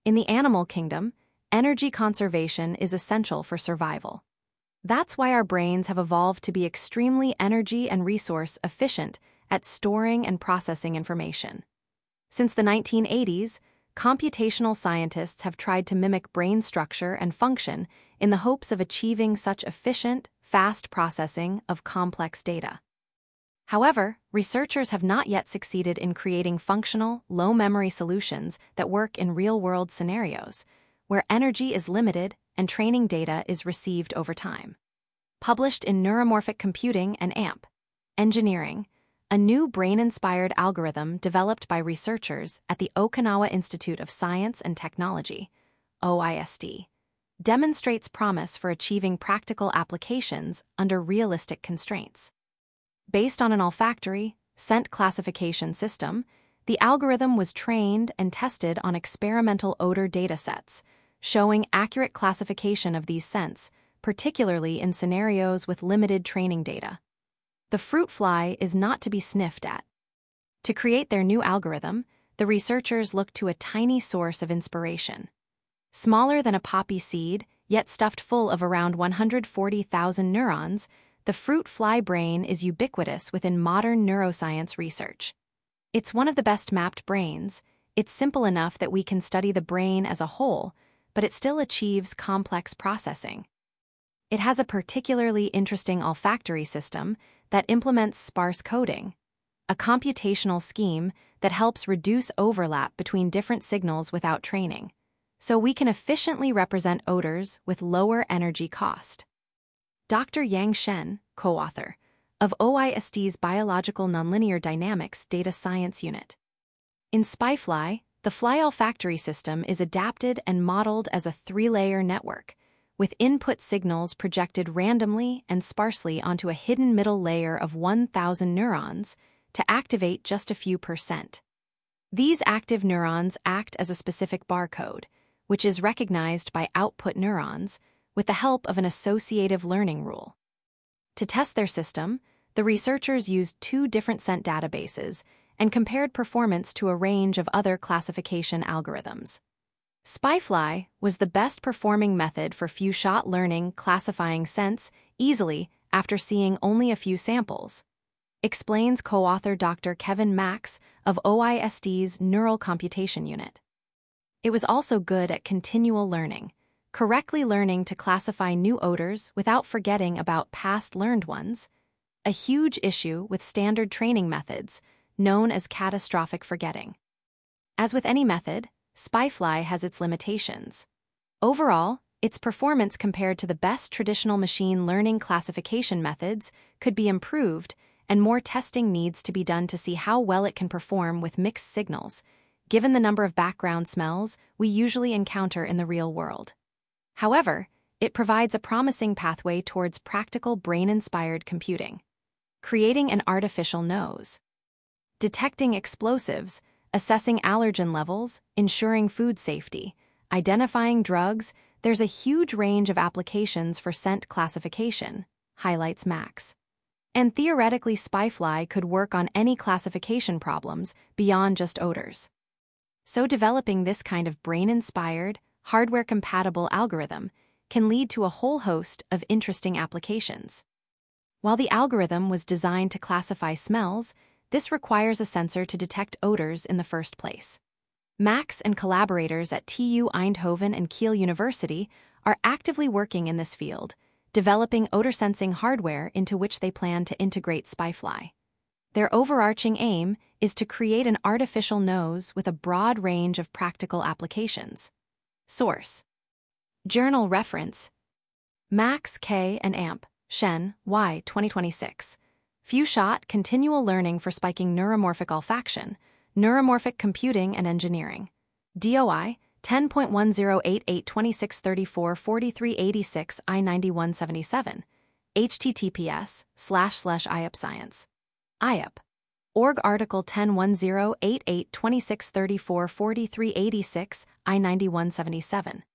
In the animal kingdom, energy conservation is essential for survival. That's why our brains have evolved to be extremely energy and resource efficient at storing and processing information. Since the 1980s, computational scientists have tried to mimic brain structure and function in the hopes of achieving such efficient, fast processing of complex data. However, researchers have not yet succeeded in creating functional, low-memory solutions that work in real-world scenarios, where energy is limited and training data is received over time. Published in Neuromorphic Computing and AMP, Engineering, a new brain-inspired algorithm developed by researchers at the Okinawa Institute of Science and Technology, OISD, demonstrates promise for achieving practical applications under realistic constraints. Based on an olfactory, scent classification system, the algorithm was trained and tested on experimental odor datasets, showing accurate classification of these scents, particularly in scenarios with limited training data. The fruit fly is not to be sniffed at. To create their new algorithm, the researchers looked to a tiny source of inspiration. Smaller than a poppy seed, yet stuffed full of around 140,000 neurons, the fruit fly brain is ubiquitous within modern neuroscience research. It's one of the best mapped brains. It's simple enough that we can study the brain as a whole, but it still achieves complex processing. It has a particularly interesting olfactory system that implements sparse coding, a computational scheme that helps reduce overlap between different signals without training, so we can efficiently represent odors with lower energy cost. Dr. Yang Shen, co-author, of OISD's Biological Nonlinear Dynamics Data Science Unit. In SpyFly, the fly olfactory system is adapted and modeled as a three-layer network, with input signals projected randomly and sparsely onto a hidden middle layer of 1,000 neurons to activate just a few %. These active neurons act as a specific barcode, which is recognized by output neurons with the help of an associative learning rule. To test their system, the researchers used 2 different scent databases and compared performance to a range of other classification algorithms. SpyFly was the best-performing method for few-shot learning classifying scents easily after seeing only a few samples, explains co-author Dr. Kevin Max of OISD's Neural Computation Unit. It was also good at continual learning, correctly learning to classify new odors without forgetting about past learned ones, a huge issue with standard training methods known as catastrophic forgetting. As with any method, SpyFly has its limitations. Overall, its performance compared to the best traditional machine learning classification methods could be improved, and more testing needs to be done to see how well it can perform with mixed signals, given the number of background smells we usually encounter in the real world. However, it provides a promising pathway towards practical brain-inspired computing, creating an artificial nose, detecting explosives, assessing allergen levels, ensuring food safety, identifying drugs. There's a huge range of applications for scent classification, highlights Max. And theoretically, SpyFly could work on any classification problems beyond just odors. So developing this kind of brain-inspired, hardware-compatible algorithm can lead to a whole host of interesting applications. While the algorithm was designed to classify smells, this requires a sensor to detect odors in the first place. Max and collaborators at TU Eindhoven and Kiel University are actively working in this field, developing odor-sensing hardware into which they plan to integrate SpyFly. Their overarching aim is to create an artificial nose with a broad range of practical applications. Source: Journal reference: Max K. and AMP, Shen, Y. 2026. Few-shot continual learning for spiking neuromorphic olfaction, neuromorphic computing and engineering. DOI 10.108826344386 I9177. https://iupscience. IUP. Org article 10.108826344386 I9177.